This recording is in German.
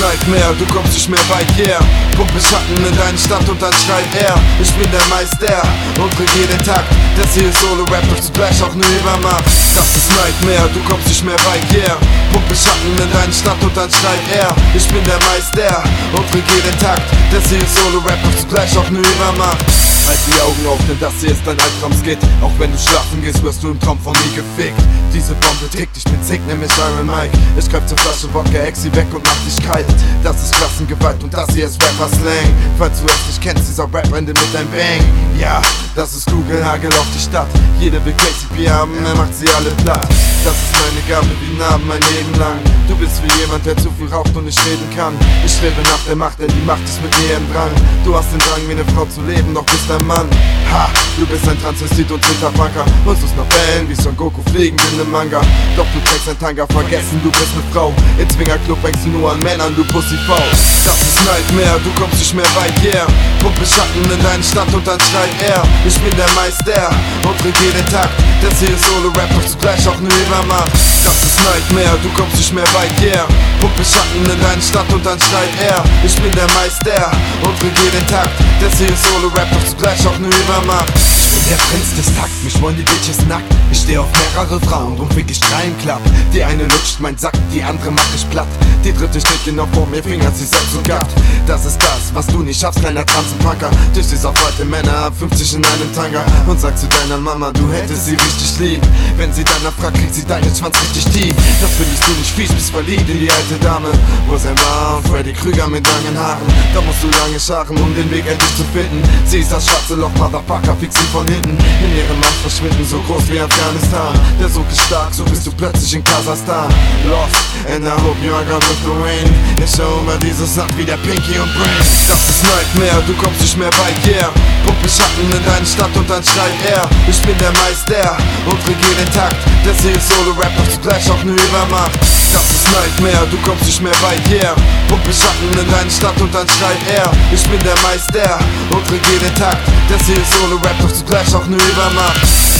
Nightmare, du kommst nicht mehr weit, yeah. Pumpe Schatten in deine Stadt und dann schreit er: Ich bin der Meister und regier den Takt. Das hier ist Solo-Rap, doch zugleich auch ne Übermacht. Das ist Nightmare, du kommst nicht mehr weit, yeah. Pumpe Schatten in deine Stadt und dann schreit er: Ich bin der Meister und regier den Takt. Das hier ist Solo-Rap, doch zugleich auch ne Übermacht. Halt die Augen auf, denn das hier ist dein Albtraum-Skit. Auch wenn du schlafen gehst, wirst du im Traum von mir gefickt. Diese Bombe tickt, ich bin sick, nenn mich Iron Mike. Ich greif zur Flasche Wodka, ex sie weg und mach dich kalt. Das ist Klassengewalt und das hier ist Rapper-Slang. Falls du es nicht kennst, dieser Rap endet mit einem Bang. Ja, das ist Kugelhagel auf die Stadt. Jeder will KCP haben, er macht sie alle platt. Das ist meine Gabe wie Narben mein Leben lang. Du bist wie jemand, der zu viel raucht und nicht reden kann. Ich strebe nach der Macht, denn die Macht ist mit mir im Drang. Du hast den Drang, wie eine Frau zu leben, doch bist ein Mann. Ha, du bist ein Transvestit und Twitterpunker. Musst du's noch bellen, wie Son Goku fliegen in nem Manga. Doch du trägst ein Tanga, vergessen, du bist ne Frau. Im Zwingerclub hängst du nur an Männern, du Pussyfrau. Das ist Nightmare, du kommst nicht mehr weit, yeah. Pumpe Schatten in deine Stadt und dann schreit er: Ich bin der Meister und regier den Takt. Das hier ist Solo-Rap, doch zugleich auch ne Übermacht. Das ist Nightmare, du kommst nicht mehr weit, yeah. Pumpe Schatten in deine Stadt und dann schreit er: Ich bin der Meister und regier den Takt. Das hier ist Solo-Rap, doch zugleich auch ne Übermacht. Ich bin der Prinz des Takt, mich wollen die Bitches nackt. Ich steh auf mehrere Frauen, drum fick ich drei im Club. Die eine lutscht mein Sack, die andere mach ich platt. Die dritte steht genau vor mir, fingert sie selbst und gatt. Das ist das, was du nicht schaffst, kleiner Transenpunker. Du stehst auf alte Männer, 50 in einem Tanga. Und sagst zu deiner Mama, du hättest sie richtig lieb. Wenn sie danach fragt, kriegt sie deinen Schwanz richtig tief. Das findest du nicht fies, bist verliebt in die alte Dame. Rosenbaum, Freddy Krüger mit langen Haaren. Da musst du lange scharen, um den Weg endlich zu finden. Sie ist das schwarze Loch, Motherfucker, fix sie von hinten. In ihrem Macht verschwinden, so groß wie Afghanistan. Der Sog ist stark, so bist du plötzlich in Kasachstan. Lost, and I hope you are gone with the rain. Ich schau über dieses Land wie der Pinky und Brain. Das ist Nightmare, du kommst nicht mehr weit, yeah. Pumpe Schatten in deine Stadt und dann schreit er: Ich bin der Meister und regier den Takt. Das hier ist Solo-Rap, doch zugleich auch ne Übermacht. Das ist Nightmare, du kommst nicht mehr weit, yeah. Pumpe Schatten in deine Stadt und dann schreit er: Ich bin der Meister und regier den Takt. Das hier ist Solo-Rap, doch zugleich auch ne Übermacht.